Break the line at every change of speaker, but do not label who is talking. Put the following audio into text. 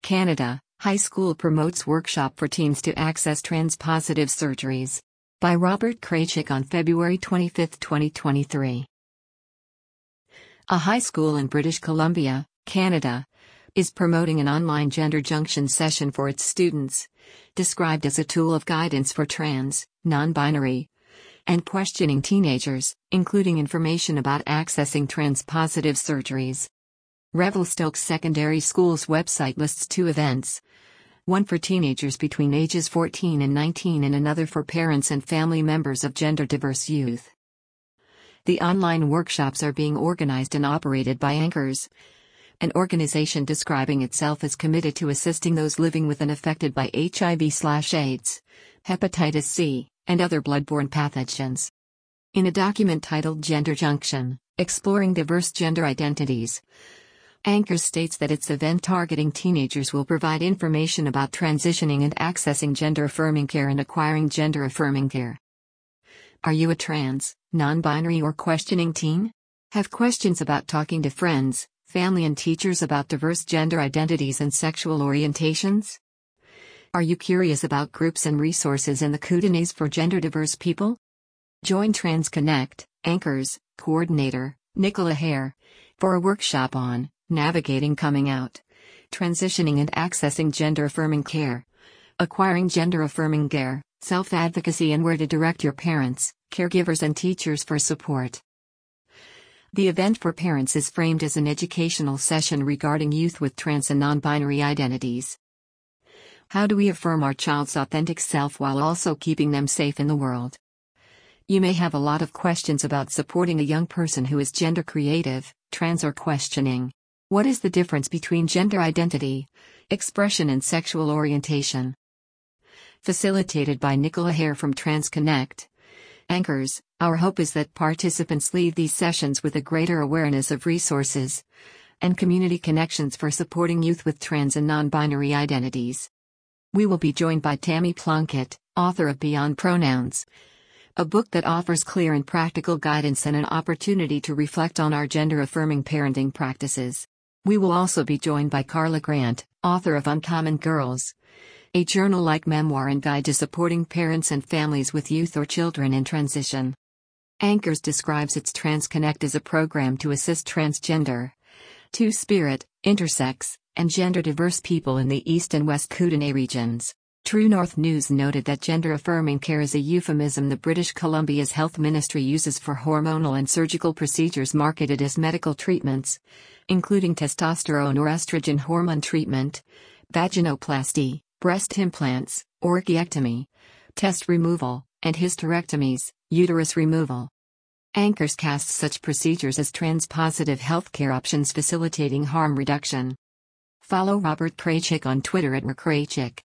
Canada, high school promotes workshop for teens to access trans-positive surgeries. By Robert Kraychik on February 25, 2023. A high school in British Columbia, Canada, is promoting an online gender junction session for its students, described as a tool of guidance for trans, non-binary, and questioning teenagers, including information about accessing trans-positive surgeries. Revelstoke Secondary School's website lists two events, one for teenagers between ages 14 and 19 and another for parents and family members of gender-diverse youth. The online workshops are being organized and operated by Anchors, an organization describing itself as committed to assisting those living with and affected by HIV/AIDS, hepatitis C, and other bloodborne pathogens. In a document titled Gender Junction, Exploring Diverse Gender Identities, Anchors states that its event targeting teenagers will provide information about transitioning and accessing gender-affirming care and acquiring gender-affirming care. Are you a trans, non-binary or questioning teen? Have questions about talking to friends, family and teachers about diverse gender identities and sexual orientations? Are you curious about groups and resources in the Kootenays for gender-diverse people? Join Trans Connect, Anchors, Coordinator, Nicola Hare, for a workshop on Navigating Coming Out, Transitioning and Accessing Gender-Affirming Care, Acquiring Gender-Affirming Care, Self-Advocacy and where to direct your parents, caregivers and teachers for support. The event for parents is framed as an educational session regarding youth with trans and non-binary identities. How do we affirm our child's authentic self while also keeping them safe in the world? You may have a lot of questions about supporting a young person who is gender creative, trans or questioning. What is the difference between gender identity, expression and sexual orientation? Facilitated by Nicola Hare from Trans Connect, Anchors, our hope is that participants leave these sessions with a greater awareness of resources and community connections for supporting youth with trans and non-binary identities. We will be joined by Tammy Plunkett, author of Beyond Pronouns, a book that offers clear and practical guidance and an opportunity to reflect on our gender-affirming parenting practices. We will also be joined by Carla Grant, author of Uncommon Girls, a journal-like memoir and guide to supporting parents and families with youth or children in transition. Anchors describes its Trans Connect as a program to assist transgender, two-spirit, intersex, and gender-diverse people in the East and West Kootenay regions. True North News noted that gender-affirming care is a euphemism the British Columbia's Health Ministry uses for hormonal and surgical procedures marketed as medical treatments, including testosterone or estrogen hormone treatment, vaginoplasty, breast implants, orchiectomy, test removal, and hysterectomies, uterus removal. Anchors casts such procedures as trans-positive healthcare options facilitating harm reduction. Follow Robert Kraychik on Twitter @RKraychik.